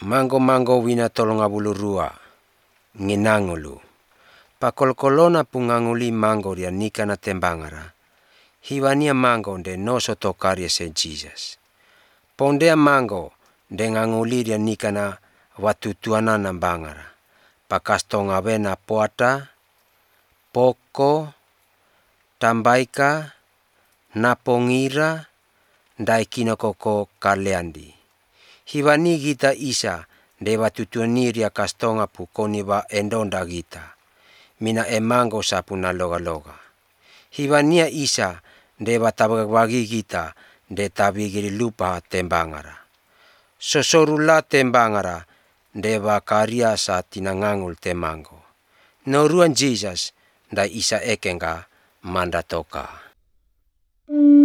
Mango wina 32 nginangulu. Pakolkolona punganguli mango dia nikana tembangara. Hiwania mango de noso tokaria se Jesus. Pondea mango de nganguli dia nikana watutuana nambangara. Pakastonga vena poata, poko, tambaika, napongira, daikino koko kaleandi. Hivani gita isa de watutuaniria kastonga pukoni wa endonda gita. Mina emango sapuna loga. Hivania isa de watabagi gita de tabigiri lupa tembangara. Sosorula tembangara de wakaria sa tinangangul temango. Noruan Jesus da isa ekenga mandatoka.